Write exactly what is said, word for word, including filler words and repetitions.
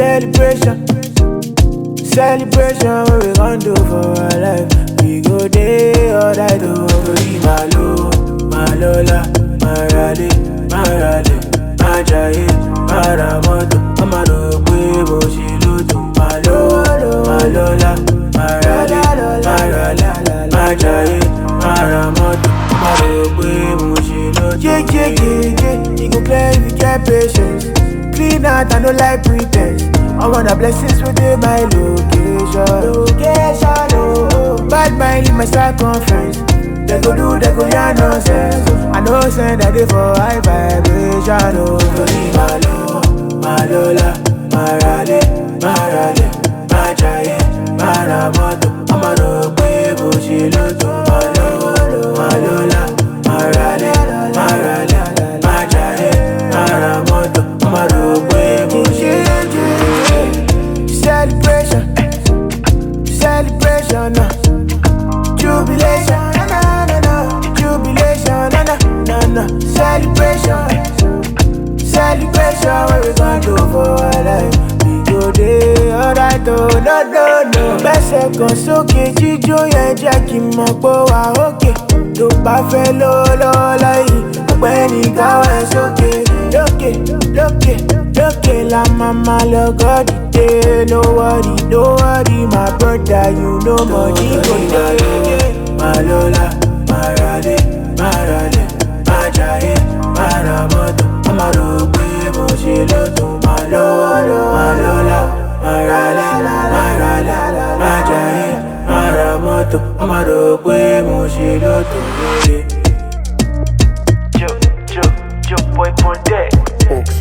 Celebration, celebration, what we gon' do for our life? We go day or die to be Malo, Malola, Marale, Marale, Majaye, Maramoto, Amado, Quebo, Shiluto, Malo, Malola, Marale, Marale, Majaye, Maramoto, Amado, Quebo, Shiluto. Yeah, yeah, yeah, yeah, you go play if you get patience. Clean out, I no like pretense. I want the blessings within my location. Location, oh. Bad mind in my circumference. They go do, they go yarn nonsense. I know send that they for high vibration. Oh, Malo, Malola, Marale, Marale, Majaye, Maramoto, Amado, Quebo, Shiluto, Malo, Malola, Marale, Marale, Majaye, Maramoto, Amado, Quebo, Shiluto. Celebration, celebration, no. Jubilation, na na na na. Jubilation, na na na na. Celebration, celebration, what we gon' do for our life? We go day alright, oh no no no. Bẹ́sẹ̀ kan sókè jíjó yẹn jẹ́ kí n mọ̀ pé wà ókè. Tó bá fẹ́ lówó lọ́wọ́ láyé, ọ̀gbẹ́ni káwọ́ ẹ̀ sókè. Lókè, lókè, lókè la mama lọ gọ́dì dé. No worry, no worry, my brother, you know money go dey. Malola, Marale, Marale, Majaye, Maramoto, Amado, Quebo, Shiluto, Malo, Malola, Marale, Marale, Majaye, Maramoto, Amado, Quebo, Shiluto. Joe, Joe, Joe boy on deck.